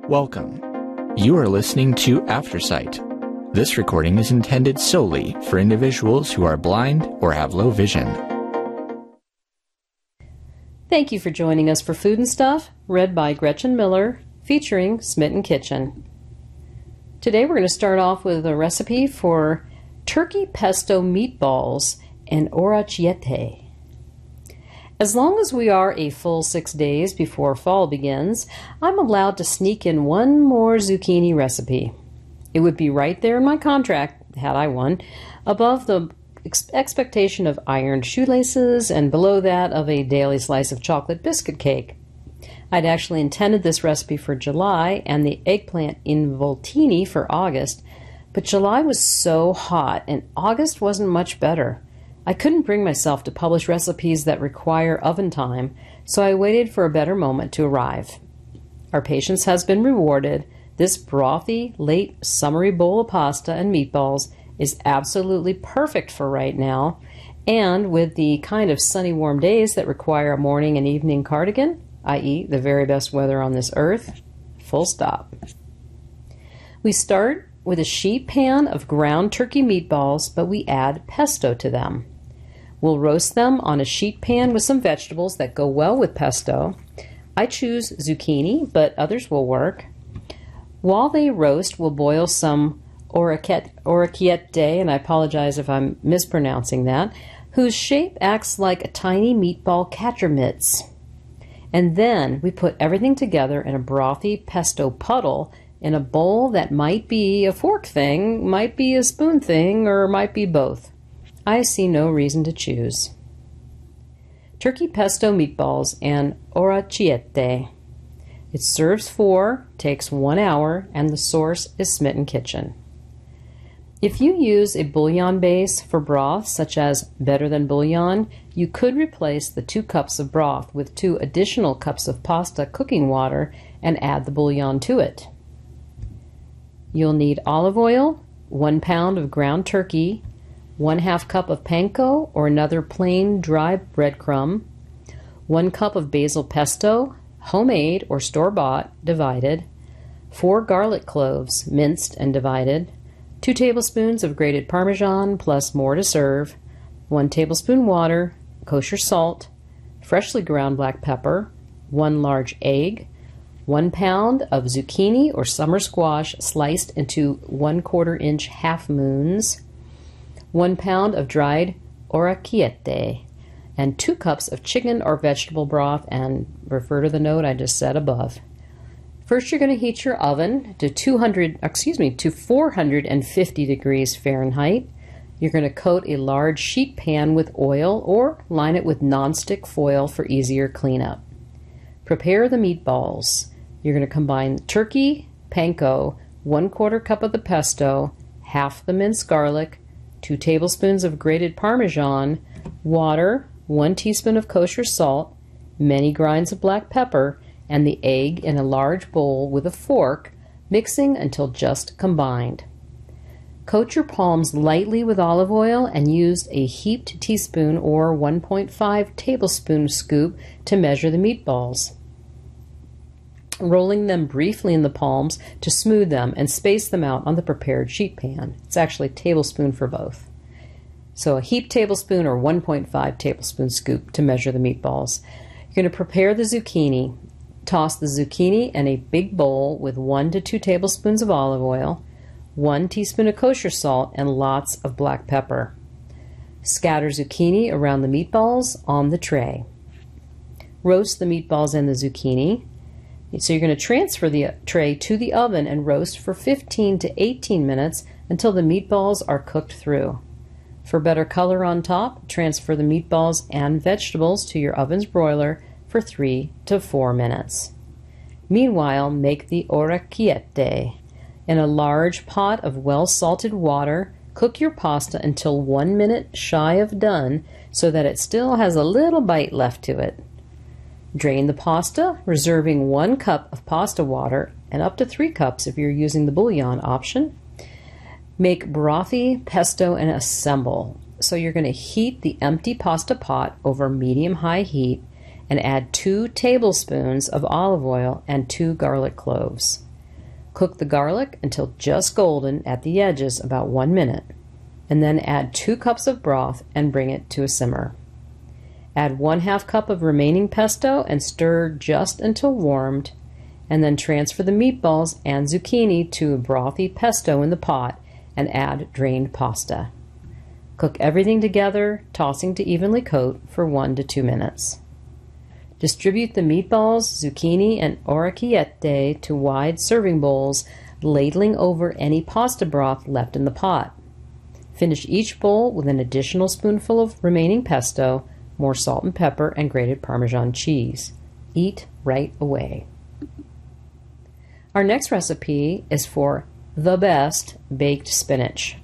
Welcome. You are listening to Aftersight. This recording is intended solely for individuals who are blind or have low vision. Thank you for joining us for Food and Stuff, read by Gretchen Miller, featuring Smitten Kitchen. Today we're going to start off with a recipe for turkey pesto meatballs and orecchiette. As long as we are a full 6 days before fall begins, I'm allowed to sneak in one more zucchini recipe. It would be right there in my contract, had I one, above the expectation of ironed shoelaces and below that of a daily slice of chocolate biscuit cake. I'd actually intended this recipe for July and the eggplant involtini for August, but July was so hot and August wasn't much better. I couldn't bring myself to publish recipes that require oven time, so I waited for a better moment to arrive. Our patience has been rewarded. This brothy, late, summery bowl of pasta and meatballs is absolutely perfect for right now, and with the kind of sunny, warm days that require a morning and evening cardigan, i.e. the very best weather on this earth, full stop. We start with a sheet pan of ground turkey meatballs, but we add pesto to them. We'll roast them on a sheet pan with some vegetables that go well with pesto. I choose zucchini, but others will work. While they roast, we'll boil some orecchiette, and I apologize if I'm mispronouncing that, whose shape acts like a tiny meatball catcher mitts. And then we put everything together in a brothy pesto puddle in a bowl that might be a fork thing, might be a spoon thing, or might be both. I see no reason to choose. Turkey pesto meatballs and orecchiette. It serves 4, takes 1 hour, and the source is Smitten Kitchen. If you use a bouillon base for broth, such as Better Than Bouillon, you could replace the 2 cups of broth with 2 additional cups of pasta cooking water and add the bouillon to it. You'll need olive oil, 1 pound of ground turkey, 1/2 cup of panko or another plain dry breadcrumb, 1 cup of basil pesto, homemade or store-bought, divided, 4 garlic cloves, minced and divided, 2 tablespoons of grated Parmesan plus more to serve, 1 tablespoon water, kosher salt, freshly ground black pepper, 1 large egg, 1 pound of zucchini or summer squash sliced into 1/4 inch half moons, 1 pound of dried orecchiette, and 2 cups of chicken or vegetable broth, and refer to the note I just said above. First, you're going to heat your oven to 450 degrees Fahrenheit. You're going to coat a large sheet pan with oil or line it with nonstick foil for easier cleanup. Prepare the meatballs. You're going to combine turkey, panko, 1/4 cup of the pesto, half the minced garlic, 2 tablespoons of grated Parmesan, water, 1 teaspoon of kosher salt, many grinds of black pepper, and the egg in a large bowl with a fork, mixing until just combined. Coat your palms lightly with olive oil and use a heaped teaspoon or 1.5 tablespoon scoop to measure the meatballs, rolling them briefly in the palms to smooth them and space them out on the prepared sheet pan. It's actually a tablespoon for both. So a heaped tablespoon or 1.5 tablespoon scoop to measure the meatballs. You're going to prepare the zucchini. Toss the zucchini in a big bowl with 1 to 2 tablespoons of olive oil, 1 teaspoon of kosher salt, and lots of black pepper. Scatter zucchini around the meatballs on the tray. Roast the meatballs and the zucchini. So you're going to transfer the tray to the oven and roast for 15 to 18 minutes until the meatballs are cooked through. For better color on top, transfer the meatballs and vegetables to your oven's broiler for 3 to 4 minutes. Meanwhile, make the orecchiette. In a large pot of well-salted water, cook your pasta until 1 minute shy of done so that it still has a little bite left to it. Drain the pasta, reserving 1 cup of pasta water and up to 3 cups if you're using the bouillon option. Make brothy pesto and assemble. So you're going to heat the empty pasta pot over medium-high heat and add 2 tablespoons of olive oil and 2 garlic cloves. Cook the garlic until just golden at the edges, about 1 minute, and then add 2 cups of broth and bring it to a simmer. Add 1/2 cup of remaining pesto and stir just until warmed, and then transfer the meatballs and zucchini to a brothy pesto in the pot and add drained pasta. Cook everything together, tossing to evenly coat for 1 to 2 minutes. Distribute the meatballs, zucchini, and orecchiette to wide serving bowls, ladling over any pasta broth left in the pot. Finish each bowl with an additional spoonful of remaining pesto, more salt and pepper, and grated Parmesan cheese. Eat right away. Our next recipe is for the best baked spinach.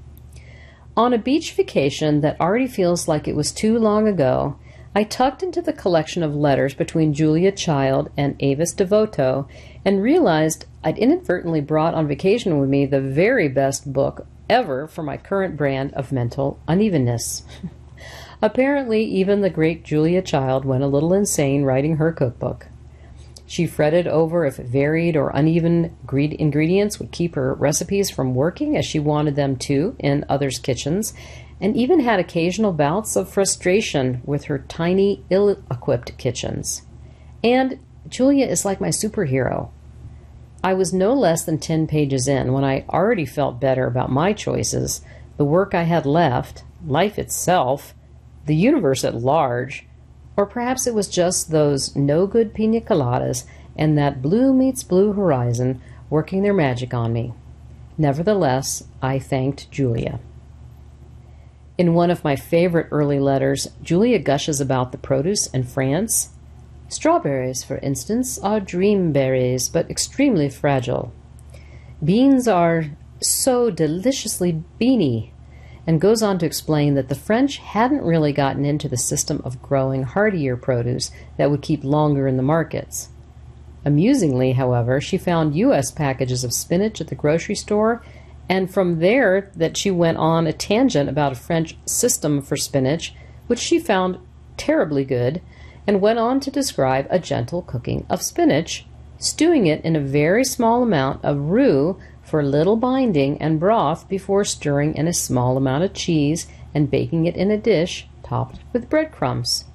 On a beach vacation that already feels like it was too long ago, I tucked into the collection of letters between Julia Child and Avis Devoto and realized I'd inadvertently brought on vacation with me the very best book ever for my current brand of mental unevenness. Apparently, even the great Julia Child went a little insane writing her cookbook. She fretted over if varied or uneven ingredients would keep her recipes from working as she wanted them to in others' kitchens, and even had occasional bouts of frustration with her tiny, ill-equipped kitchens. And Julia is like my superhero. I was no less than 10 pages in when I already felt better about my choices, the work I had left, life itself, the universe at large, or perhaps it was just those no-good pina coladas and that blue meets blue horizon working their magic on me. Nevertheless, I thanked Julia. In one of my favorite early letters, Julia gushes about the produce in France. Strawberries, for instance, are dream berries, but extremely fragile. Beans are so deliciously beany, and goes on to explain that the French hadn't really gotten into the system of growing hardier produce that would keep longer in the markets. Amusingly, however, she found U.S. packages of spinach at the grocery store, and from there that she went on a tangent about a French system for spinach, which she found terribly good, and went on to describe a gentle cooking of spinach, stewing it in a very small amount of roux for little binding and broth before stirring in a small amount of cheese and baking it in a dish topped with breadcrumbs.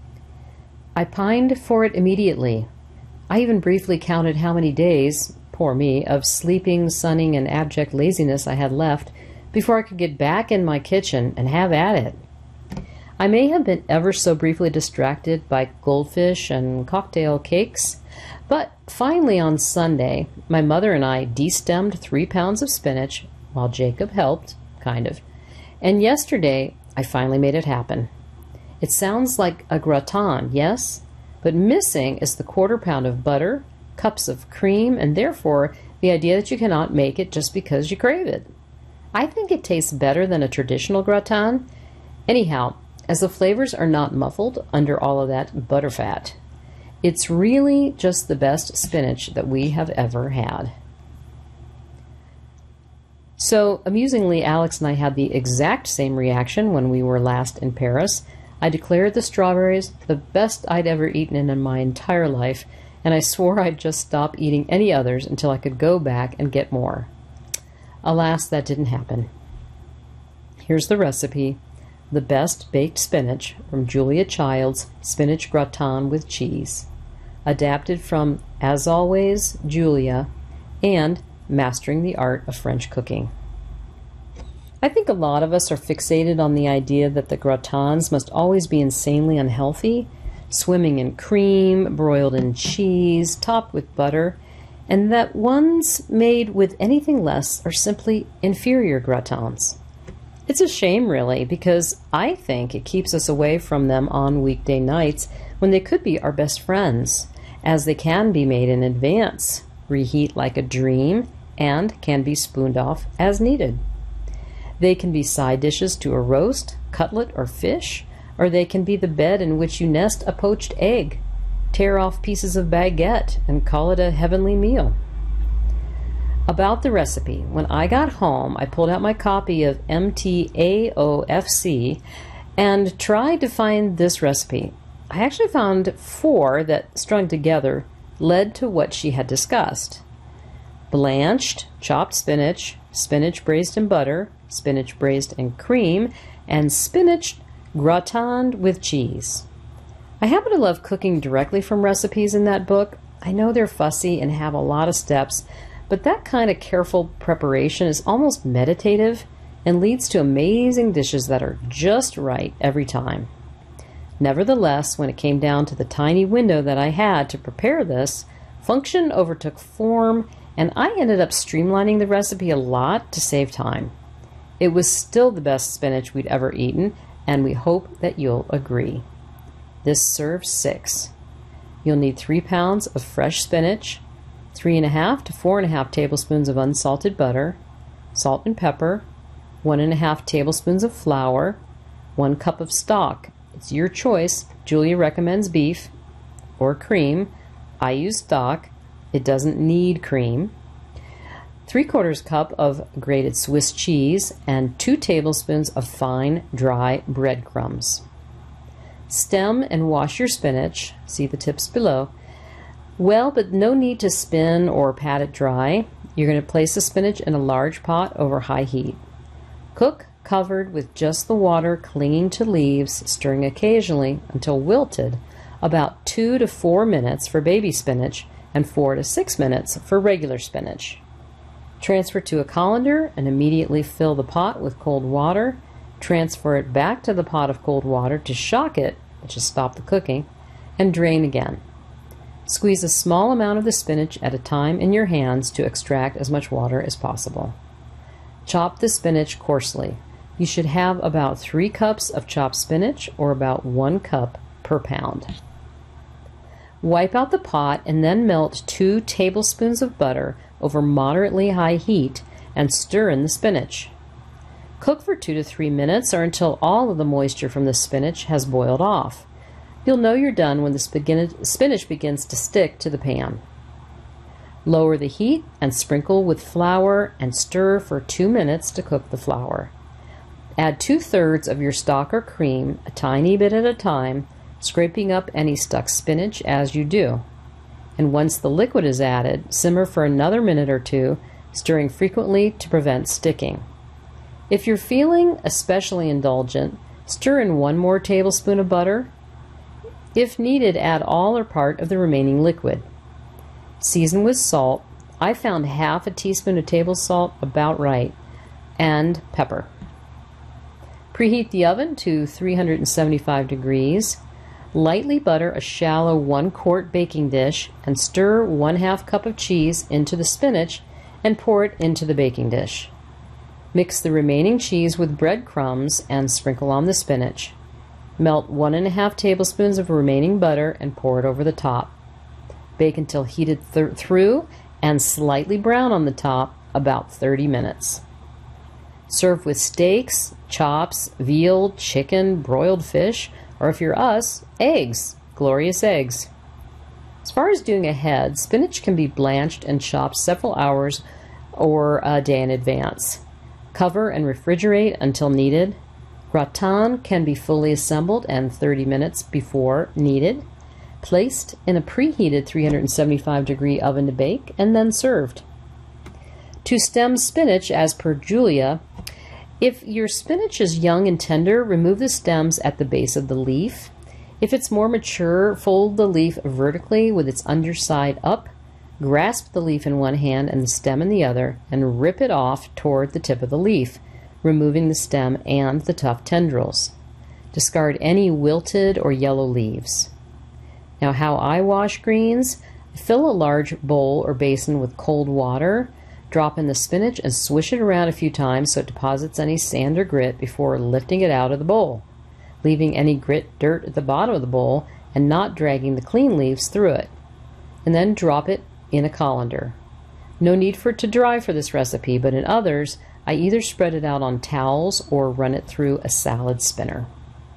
I pined for it immediately. I even briefly counted how many days, poor me, of sleeping, sunning, and abject laziness I had left before I could get back in my kitchen and have at it. I may have been ever so briefly distracted by goldfish and cocktail cakes, but finally on Sunday, my mother and I destemmed 3 pounds of spinach, while Jacob helped, kind of, and yesterday I finally made it happen. It sounds like a gratin, yes, but missing is the 1/4 pound of butter, cups of cream, and therefore the idea that you cannot make it just because you crave it. I think it tastes better than a traditional gratin. Anyhow, as the flavors are not muffled under all of that butterfat, it's really just the best spinach that we have ever had. So, amusingly, Alex and I had the exact same reaction when we were last in Paris. I declared the strawberries the best I'd ever eaten in my entire life, and I swore I'd just stop eating any others until I could go back and get more. Alas, that didn't happen. Here's the recipe: the best baked spinach from Julia Child's Spinach Gratin with Cheese, adapted from As Always, Julia, and Mastering the Art of French Cooking. I think a lot of us are fixated on the idea that the gratins must always be insanely unhealthy, swimming in cream, broiled in cheese, topped with butter, and that ones made with anything less are simply inferior gratins. It's a shame, really, because I think it keeps us away from them on weekday nights when they could be our best friends, as they can be made in advance, reheat like a dream, and can be spooned off as needed. They can be side dishes to a roast, cutlet, or fish, or they can be the bed in which you nest a poached egg, tear off pieces of baguette, and call it a heavenly meal. About the recipe, when I got home, I pulled out my copy of MTAOFC and tried to find this recipe. I actually found 4 that, strung together, led to what she had discussed. blanched chopped spinach, spinach braised in butter, spinach braised in cream, and spinach gratined with cheese. I happen to love cooking directly from recipes in that book. I know they're fussy and have a lot of steps, but that kind of careful preparation is almost meditative and leads to amazing dishes that are just right every time. Nevertheless, when it came down to the tiny window that I had to prepare this, function overtook form, and I ended up streamlining the recipe a lot to save time. It was still the best spinach we'd ever eaten, and we hope that you'll agree. This serves 6. You'll need 3 pounds of fresh spinach, 3.5 to 4.5 tablespoons of unsalted butter, salt and pepper, 1.5 tablespoons of flour, 1 cup of stock. It's your choice. Julia recommends beef or cream. I use stock. It doesn't need cream. 3/4 cup of grated Swiss cheese and 2 tablespoons of fine, dry breadcrumbs. Stem and wash your spinach. See the tips below. Well, but no need to spin or pat it dry. You're going to place the spinach in a large pot over high heat. Cook covered with just the water clinging to leaves, stirring occasionally until wilted, about 2 to 4 minutes for baby spinach and 4 to 6 minutes for regular spinach. Transfer to a colander and immediately fill the pot with cold water. Transfer it back to the pot of cold water to shock it, which is stop the cooking, and drain again. Squeeze a small amount of the spinach at a time in your hands to extract as much water as possible. Chop the spinach coarsely. You should have about 3 cups of chopped spinach, or about 1 cup per pound. Wipe out the pot and then melt 2 tablespoons of butter over moderately high heat and stir in the spinach. Cook for 2 to 3 minutes or until all of the moisture from the spinach has boiled off. You'll know you're done when the spinach begins to stick to the pan. Lower the heat and sprinkle with flour and stir for 2 minutes to cook the flour. Add 2/3 of your stock or cream, a tiny bit at a time, scraping up any stuck spinach as you do. And once the liquid is added, simmer for another minute or 2, stirring frequently to prevent sticking. If you're feeling especially indulgent, stir in 1 more tablespoon of butter. If needed, add all or part of the remaining liquid. Season with salt. I found 1/2 teaspoon of table salt about right, and pepper. Preheat the oven to 375 degrees. Lightly butter a shallow 1-quart baking dish and stir 1/2 cup of cheese into the spinach and pour it into the baking dish. Mix the remaining cheese with breadcrumbs and sprinkle on the spinach. Melt 1.5 tablespoons of remaining butter and pour it over the top. Bake until heated through and slightly brown on the top, about 30 minutes. Serve with steaks, chops, veal, chicken, broiled fish, or if you're us, eggs, glorious eggs. As far as doing ahead, spinach can be blanched and chopped several hours or a day in advance. Cover and refrigerate until needed. Gratin can be fully assembled and 30 minutes before needed. Placed in a preheated 375-degree oven to bake and then served. To stem spinach, as per Julia, if your spinach is young and tender, remove the stems at the base of the leaf. If it's more mature, fold the leaf vertically with its underside up, grasp the leaf in one hand and the stem in the other, and rip it off toward the tip of the leaf, removing the stem and the tough tendrils. Discard any wilted or yellow leaves. Now, how I wash greens: fill a large bowl or basin with cold water, drop in the spinach and swish it around a few times so it deposits any sand or grit before lifting it out of the bowl, leaving any dirt at the bottom of the bowl and not dragging the clean leaves through it. And then drop it in a colander. No need for it to dry for this recipe, but in others, I either spread it out on towels or run it through a salad spinner.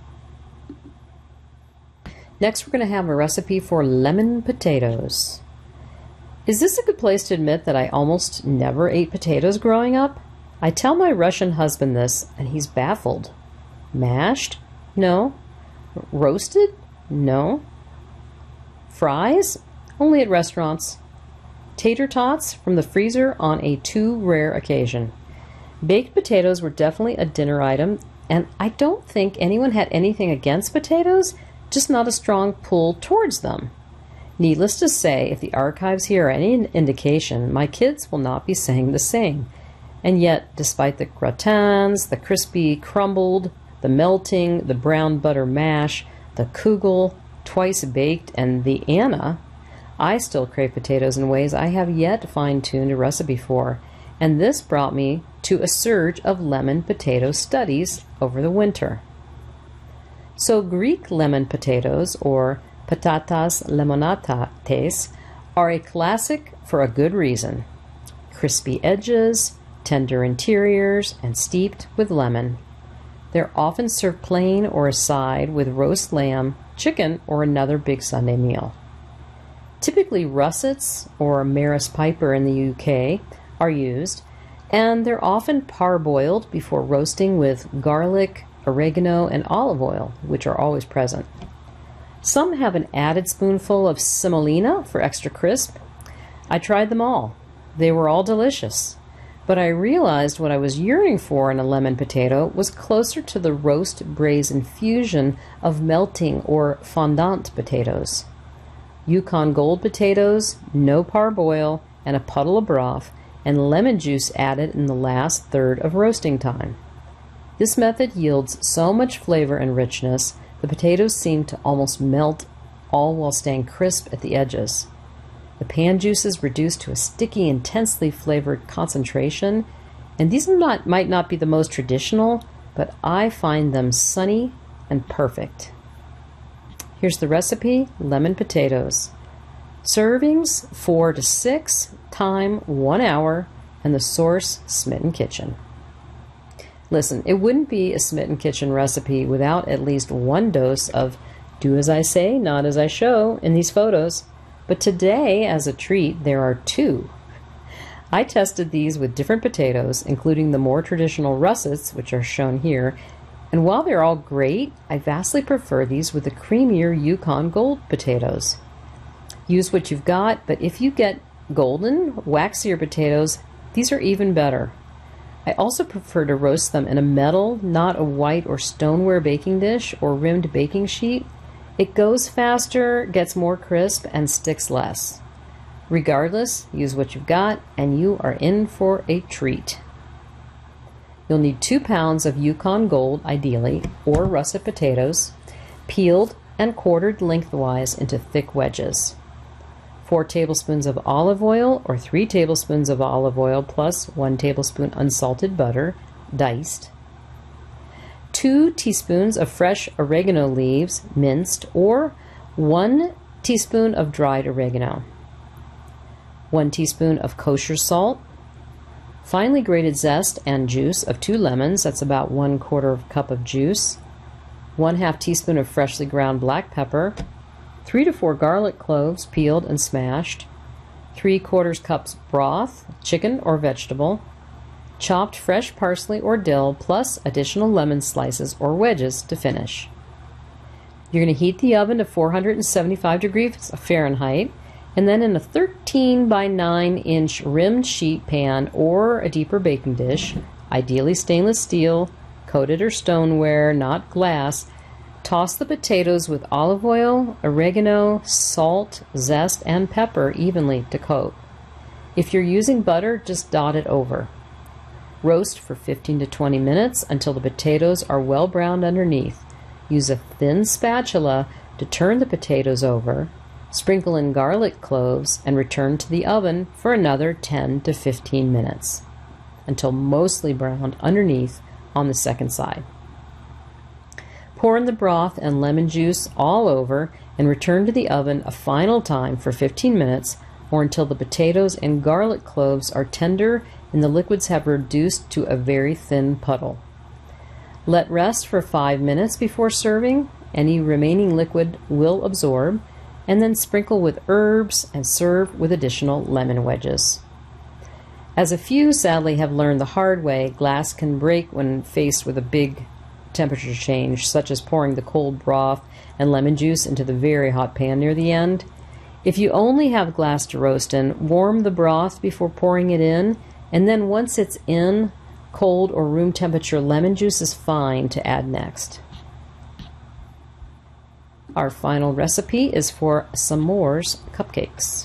Next, we're going to have a recipe for lemon potatoes. Is this a good place to admit that I almost never ate potatoes growing up? I tell my Russian husband this, and he's baffled. Mashed? No. Roasted? No. Fries? Only at restaurants. tater tots from the freezer on a too rare occasion. Baked potatoes were definitely a dinner item, and I don't think anyone had anything against potatoes, just not a strong pull towards them. Needless to say, if the archives here are any indication, my kids will not be saying the same. And yet, despite the gratins, the crispy crumbled, the melting, the brown butter mash, the kugel, twice baked, and the Anna, I still crave potatoes in ways I have yet fine-tuned a recipe for, and this brought me to a surge of lemon potato studies over the winter. So Greek lemon potatoes, or patatas lemonates, are a classic for a good reason. Crispy edges, tender interiors, and steeped with lemon. They're often served plain or aside with roast lamb, chicken, or another big Sunday meal. Typically russets or Maris Piper in the UK are used, and they're often parboiled before roasting with garlic, oregano, and olive oil, which are always present. Some have an added spoonful of semolina for extra crisp. I tried them all. They were all delicious. But I realized what I was yearning for in a lemon potato was closer to the roast braise infusion of melting or fondant potatoes. Yukon Gold potatoes, no parboil, and a puddle of broth, and lemon juice added in the last third of roasting time. This method yields so much flavor and richness, the potatoes seem to almost melt, all while staying crisp at the edges. The pan juice is reduced to a sticky, intensely flavored concentration, and these might not be the most traditional, but I find them sunny and perfect. Here's the recipe: lemon potatoes. Servings 4 to 6, time 1 hour, and the source Smitten Kitchen. Listen, it wouldn't be a Smitten Kitchen recipe without at least one dose of do as I say, not as I show in these photos. But today, as a treat, there are 2. I tested these with different potatoes, including the more traditional russets, which are shown here, and while they're all great, I vastly prefer these with the creamier Yukon Gold potatoes. Use what you've got, but if you get golden, waxier potatoes, these are even better. I also prefer to roast them in a metal, not a white or stoneware baking dish or rimmed baking sheet. It goes faster, gets more crisp, and sticks less. Regardless, use what you've got, and you are in for a treat. You'll need 2 pounds of Yukon Gold, ideally, or russet potatoes, peeled and quartered lengthwise into thick wedges. 4 tablespoons of olive oil, or 3 tablespoons of olive oil plus 1 tablespoon unsalted butter, diced. 2 teaspoons of fresh oregano leaves, minced, or 1 teaspoon of dried oregano. 1 teaspoon of kosher salt. Finely grated zest and juice of 2 lemons, that's about 1/4 cup of juice. 1/2 teaspoon of freshly ground black pepper. 3 to 4 garlic cloves, peeled and smashed. 3/4 cups broth, chicken or vegetable. Chopped fresh parsley or dill, plus additional lemon slices or wedges to finish. You're going to heat the oven to 475 degrees Fahrenheit, and then in a 13 by 9 inch rimmed sheet pan or a deeper baking dish, ideally stainless steel, coated or stoneware, not glass, toss the potatoes with olive oil, oregano, salt, zest, and pepper evenly to coat. If you're using butter, just dot it over. Roast for 15 to 20 minutes until the potatoes are well browned underneath. Use a thin spatula to turn the potatoes over, sprinkle in garlic cloves, and return to the oven for another 10 to 15 minutes until mostly browned underneath on the second side. Pour in the broth and lemon juice all over and return to the oven a final time for 15 minutes or until the potatoes and garlic cloves are tender and the liquids have reduced to a very thin puddle. Let rest for 5 minutes before serving. Any remaining liquid will absorb, and then sprinkle with herbs and serve with additional lemon wedges. As a few sadly have learned the hard way, glass can break when faced with a big temperature change, such as pouring the cold broth and lemon juice into the very hot pan near the end. If you only have glass to roast in, warm the broth before pouring it in, and then once it's in, cold or room temperature lemon juice is fine to add next. Our final recipe is for s'mores cupcakes.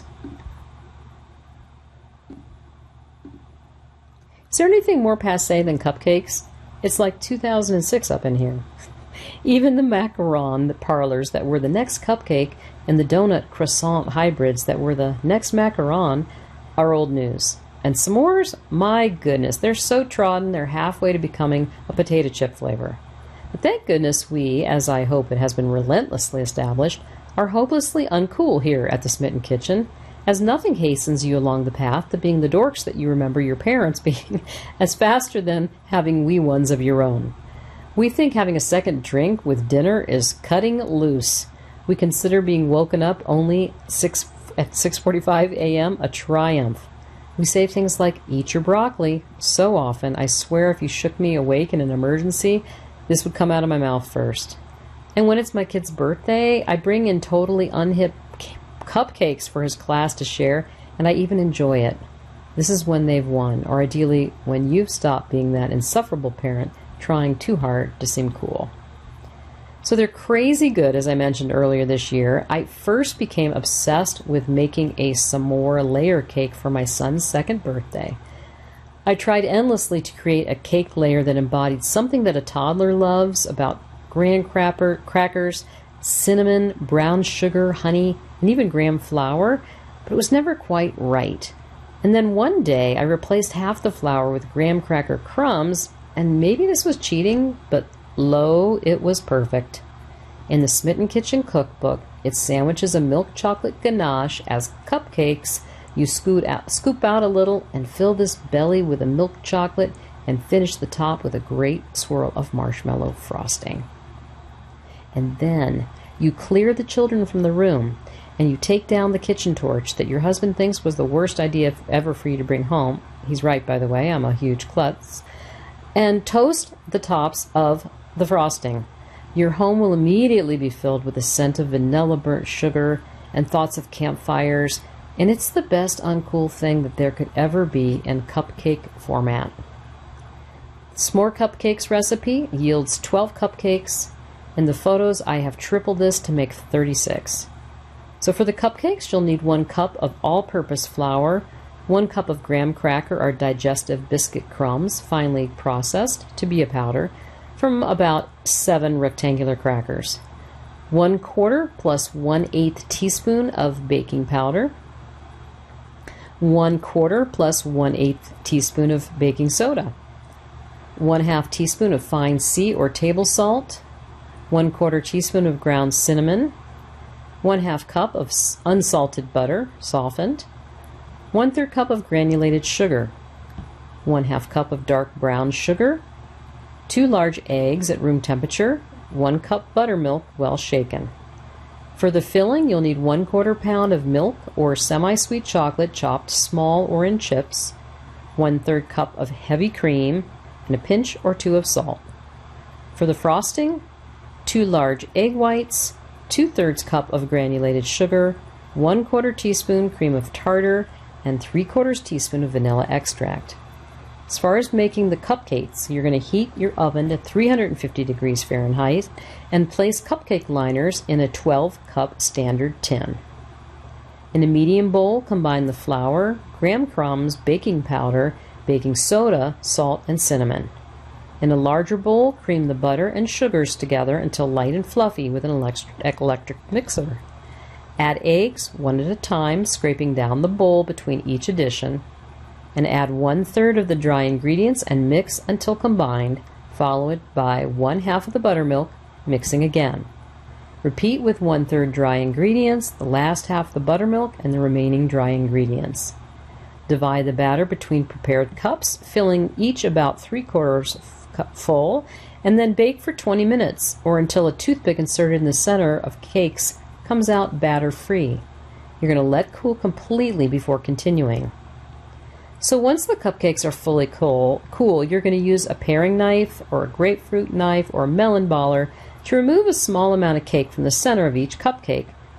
Is there anything more passé than cupcakes? It's like 2006 up in here. Even the macaron parlors that were the next cupcake and the donut croissant hybrids that were the next macaron are old news. And s'mores, my goodness, they're so trodden they're halfway to becoming a potato chip flavor. But thank goodness we, as I hope it has been relentlessly established, are hopelessly uncool here at the Smitten Kitchen, as nothing hastens you along the path to being the dorks that you remember your parents being, as faster than having wee ones of your own. We think having a second drink with dinner is cutting loose. We consider being woken up only at 6:45 a.m. a triumph. We say things like, eat your broccoli, so often I swear if you shook me awake in an emergency, this would come out of my mouth first. And when it's my kid's birthday, I bring in totally unhip cupcakes for his class to share, and I even enjoy it. This is when they've won, or ideally when you've stopped being that insufferable parent trying too hard to seem cool. So they're crazy good, as I mentioned earlier this year. I first became obsessed with making a s'more layer cake for my son's second birthday. I tried endlessly to create a cake layer that embodied something that a toddler loves about graham crackers, cinnamon, brown sugar, honey, and even graham flour, but it was never quite right. And then one day I replaced half the flour with graham cracker crumbs, and maybe this was cheating, but lo, it was perfect. In the Smitten Kitchen cookbook, it sandwiches a milk chocolate ganache as cupcakes. You scoop out a little and fill this belly with a milk chocolate and finish the top with a great swirl of marshmallow frosting. And then you clear the children from the room and you take down the kitchen torch that your husband thinks was the worst idea ever for you to bring home. He's right, by the way, I'm a huge klutz. And toast the tops of the frosting. Your home will immediately be filled with the scent of vanilla burnt sugar and thoughts of campfires, and it's the best uncool thing that there could ever be in cupcake format. S'more cupcakes recipe yields 12 cupcakes. In the photos, I have tripled this to make 36. So for the cupcakes, you'll need 1 cup of all-purpose flour, 1 cup of graham cracker or digestive biscuit crumbs, finely processed to be a powder, from about 7 rectangular crackers, 1/4 plus 1/8 teaspoon of baking powder, 1/4 plus 1/8 teaspoon of baking soda, 1/2 teaspoon of fine sea or table salt, 1/4 teaspoon of ground cinnamon, 1/2 cup of unsalted butter, softened, 1/3 cup of granulated sugar, 1/2 cup of dark brown sugar, 2 large eggs at room temperature, 1 cup buttermilk well shaken. For the filling, you'll need 1/4 pound of milk or semi-sweet chocolate chopped small or in chips, 1/3 cup of heavy cream, and a pinch or 2 of salt. For the frosting, 2 large egg whites, 2/3 cup of granulated sugar, 1/4 teaspoon cream of tartar, and 3/4 teaspoon of vanilla extract. As far as making the cupcakes, you're going to heat your oven to 350 degrees Fahrenheit and place cupcake liners in a 12-cup standard tin. In a medium bowl, combine the flour, graham crumbs, baking powder, baking soda, salt, and cinnamon. In a larger bowl, cream the butter and sugars together until light and fluffy with an electric mixer. Add eggs, 1 at a time, scraping down the bowl between each addition, and add 1/3 of the dry ingredients and mix until combined, followed by 1/2 of the buttermilk, mixing again. Repeat with 1/3 dry ingredients, the last half the buttermilk, and the remaining dry ingredients. Divide the batter between prepared cups, filling each about 3/4 cup full, and then bake for 20 minutes, or until a toothpick inserted in the center of cakes comes out batter-free. You're going to let cool completely before continuing. So once the cupcakes are fully cool, you're going to use a paring knife or a grapefruit knife or a melon baller to remove a small amount of cake from the center of each cupcake,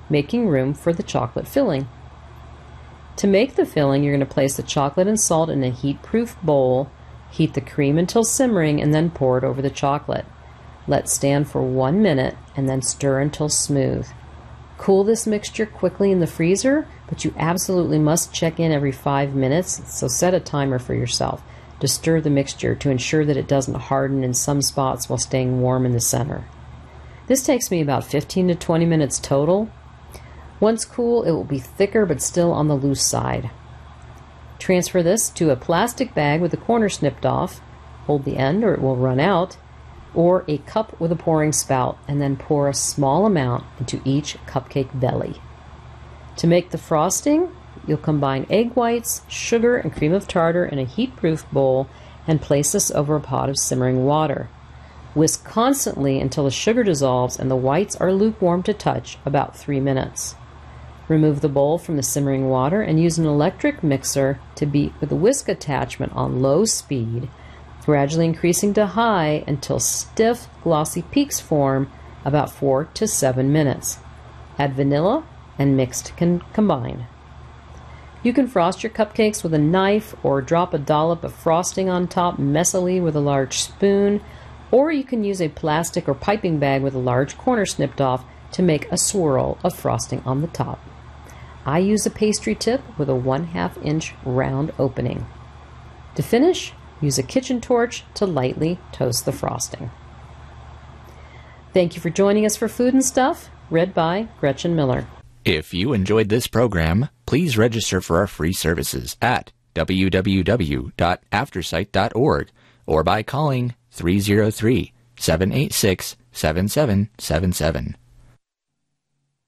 making room for the chocolate filling. To make the filling, you're going to place the chocolate and salt in a heat-proof bowl, heat the cream until simmering, and then pour it over the chocolate. Let stand for 1 minute and then stir until smooth. Cool this mixture quickly in the freezer, but you absolutely must check in every 5 minutes, so set a timer for yourself to stir the mixture to ensure that it doesn't harden in some spots while staying warm in the center. This takes me about 15 to 20 minutes total. Once cool, it will be thicker but still on the loose side. Transfer this to a plastic bag with the corner snipped off, hold the end or it will run out, or a cup with a pouring spout, and then pour a small amount into each cupcake belly. To make the frosting, you'll combine egg whites, sugar, and cream of tartar in a heat-proof bowl and place this over a pot of simmering water. Whisk constantly until the sugar dissolves and the whites are lukewarm to touch, about 3 minutes. Remove the bowl from the simmering water and use an electric mixer to beat with a whisk attachment on low speed, gradually increasing to high until stiff, glossy peaks form, about 4 to 7 minutes. Add vanilla and mix to combine. You can frost your cupcakes with a knife or drop a dollop of frosting on top messily with a large spoon, or you can use a plastic or piping bag with a large corner snipped off to make a swirl of frosting on the top. I use a pastry tip with a 1/2 inch round opening. To finish, use a kitchen torch to lightly toast the frosting. Thank you for joining us for Food and Stuff, read by Gretchen Miller. If you enjoyed this program, please register for our free services at www.aftersight.org or by calling 303-786-7777.